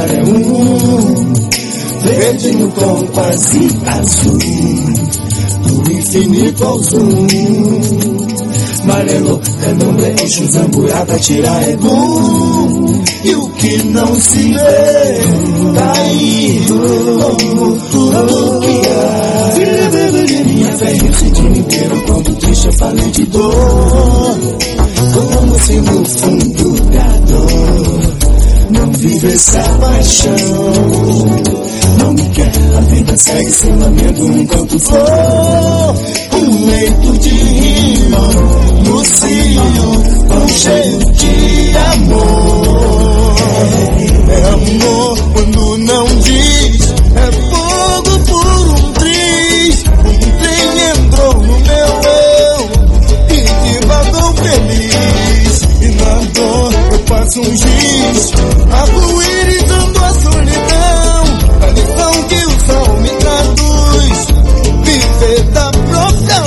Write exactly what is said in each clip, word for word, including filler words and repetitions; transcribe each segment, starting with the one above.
maré um, verde no tom quase azul, do infinito ao zoom. Maré louca não é eixo, zambuia pra tirar é bom. E o que não se vê tá aí, como tudo que há. Minha fé residiu inteiro quando triste eu falei de dor, como se no fundo da dor não vive essa paixão. Não me quer, a vida segue sem lamento enquanto for um leito de rima no cio com cheiro de amor. É amor quando não diz, é fogo por um triz. Um trem entrou no meu eu e devagou feliz. E na dor eu passo um giz, arco-íris a solidão. A lição que o sol me traduz, viver da própria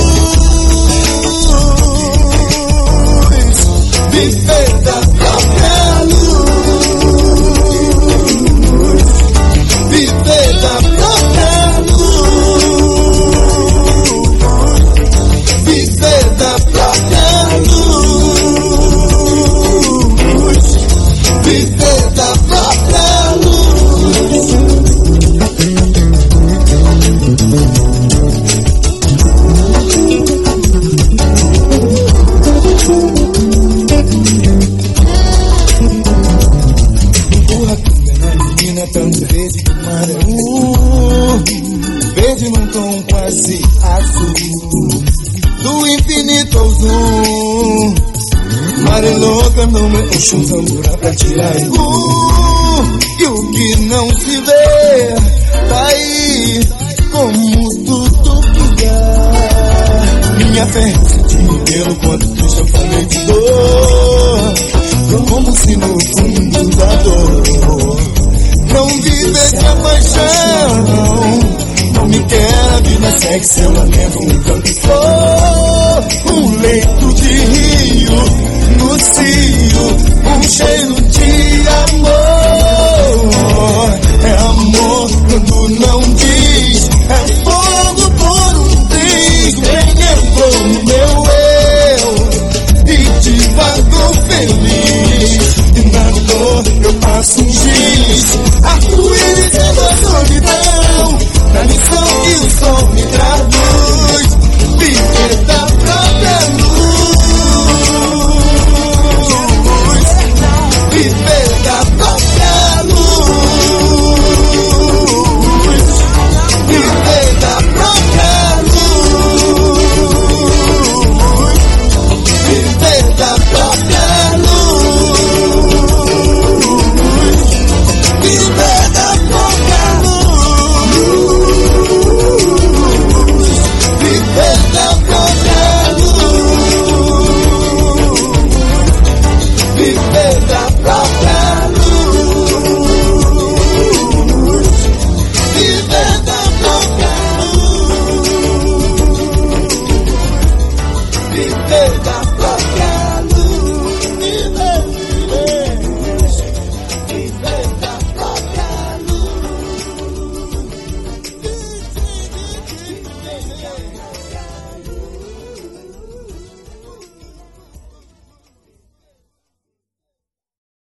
luz, viver da própria luz, viver da própria luz, viver da própria luz, viver da própria luz. Empurra com minha menina tanto verde que o mar é um, verde num tom quase azul, do infinito ao zoom. Maré louca não me enche um tambura pra tirar é bom. E o que não se vê tá aí, como tudo que há. Minha fé se inteiro quando triste eu falei de dor, como se no fundo da dor não vivesse a paixão. Não me quer, a vida segue seu lamento enquanto for um leito de rio no cio, um cheiro